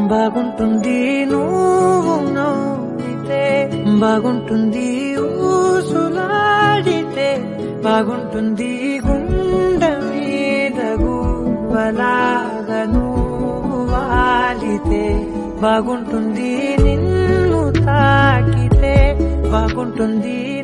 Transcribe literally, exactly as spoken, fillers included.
బాగుంటుంది నువ్వు నవ్వితే, బాగుంటుంది ఊసులాడితే, బాగుంటుంది గుండె మీద గువ్వలాగా నువ్వు వాలితే, బాగుంటుంది నిన్ను తాకితే, బాగుంటుంది